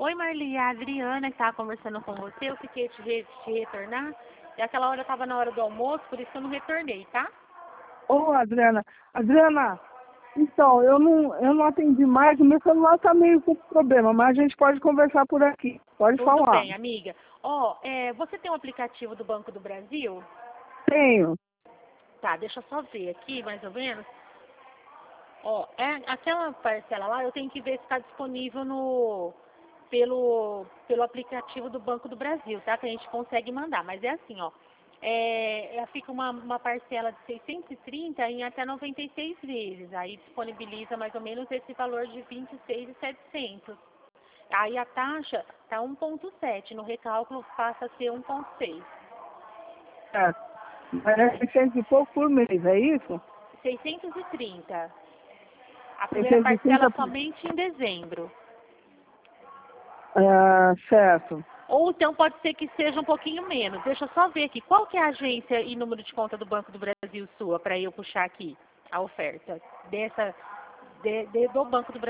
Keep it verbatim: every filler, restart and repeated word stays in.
Oi, Marli, a Adriana estava conversando com você, eu fiquei te, re te retornar, e aquela hora estava na hora do almoço, por isso que eu não retornei, tá? Ô, Adriana. Adriana, então, eu não, eu não atendi mais, o meu celular tá meio com problema, mas a gente pode conversar por aqui. Pode Tudo falar. bem, amiga. Ó, é, você tem um aplicativo do Banco do Brasil? Tenho. Tá, deixa eu só ver aqui, mais ou menos. Ó, é, aquela parcela lá, eu tenho que ver se está disponível no, pelo, pelo aplicativo do Banco do Brasil, tá? Que a gente consegue mandar, mas é assim, ó. É, é, fica uma, uma parcela de seiscentos e trinta em até noventa e seis vezes. Aí disponibiliza mais ou menos esse valor de vinte e seis mil e setecentos. Aí a taxa tá um vírgula sete, no recálculo passa a ser um vírgula seis. É. Mas é seiscentos e pouco por mês, é isso? seiscentos e trinta. A primeira seiscentos e parcela trinta por... somente em dezembro. Ah, certo. Ou então pode ser que seja um pouquinho menos. Deixa eu só ver aqui. Qual que é a agência e número de conta do Banco do Brasil sua, para eu puxar aqui a oferta dessa, de, de, do Banco do Brasil?